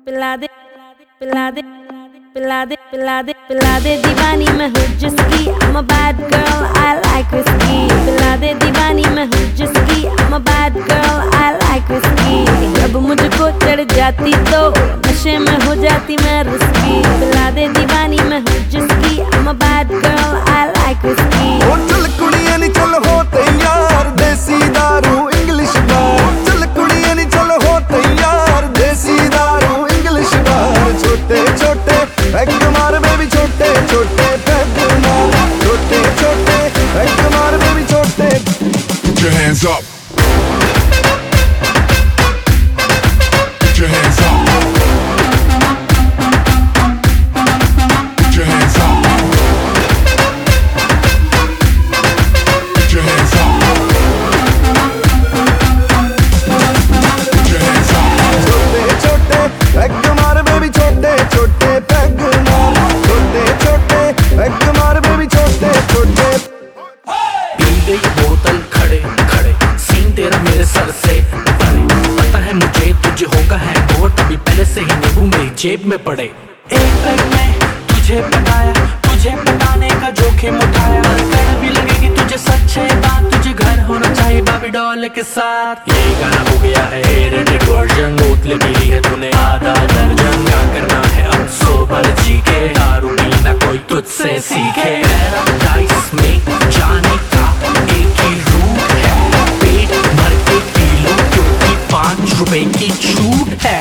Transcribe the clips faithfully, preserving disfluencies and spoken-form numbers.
पिला दे पिला दे पिला दे पिला दे पिला दे दीवानी मैं हूँ जिसकी I'm a bad girl I like whiskey पिला दे दीवानी मैं हूँ जिसकी I'm a bad girl I like whiskey जब मुझको चढ़ जाती तो नशे में हो जाती मैं रिस्की पिला दे दीवानी मैं हूँ जिसकी I'm a bad girl I like whiskey ओ चल कुड़ियां नी चल हो तैयार देसी दारू इंग्लिश बार चल कुड़ियां नी चल हो तैयार देसी दारू इंग्लिश बार छोटे छोटे पैग मार बेबी छोटे छोटे पैग मार छोटे छोटे पैग मार बेबी छोटे Put your hands up. Put your hands up. Put your hands up. Put your hands up. Put your hands up. छोटे छोटे पैग मार बेबी छोटे छोटे पैग मार छोटे छोटे पैग मार बेबी छोटे छोटे पी गई बोतल खड़े खड़े सीन तेरा मेरे सर से परे पता है मुझे तुझे होगा है वो तभी पहले से ही नींबू मेरी जेब में पड़े एक पैग में तुझे पटाया तुझे पटाने का जोखिम उठाया कर भी लगेगी तुझे सच्चे बात तुझे घर होना चाहिए बाबी डॉल के साथ ये गाना हो गया है रेटेड वर्जन बोतलें पी ली है तूने आधा दर्जन क्या करना है अब सोबर जी के दारू पीना कोई तुझसे सीखे पैराडाइज में जाने का एक ही रूट है पेट भर के पी लो क्योंकि पांच रुपए की छूट है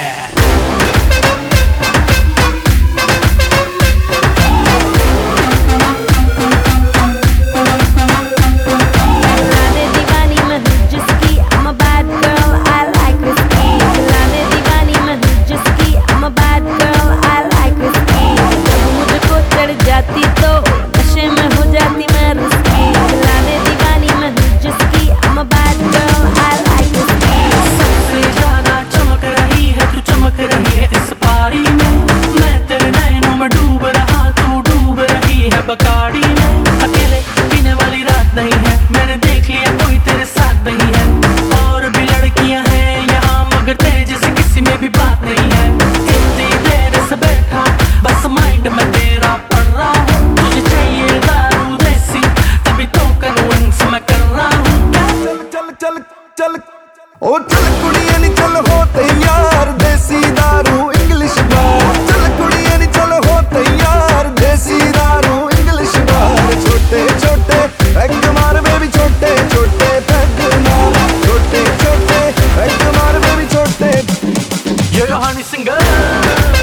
बकाड़ी में अकेले पीने वाली रात नहीं है मैंने देख लिया कोई तेरे साथ नहीं है और भी लड़कियां हैं यहाँ मगर तेरे जैसे किसी में भी बात नहीं है इतनी देर से बैठा बस माइंड में तेरा पड़ रहा हूँ तुझे चाहिए दारू देसी तभी तो कन्विंस मैं कर रहा हूँ चल चल चल चल ओ चल कुड़ियां नी चल हो तैयार देसी दारू इंग्लिश बार चल कुड़ियां नी चल हो तैयार देसी दारू इंग्लिश बार छोटे छोटे पैग मार बेबी छोटे छोटे पैग मार छोटे छोटे पैग मार बेबी छोटे ये हनी सिंगर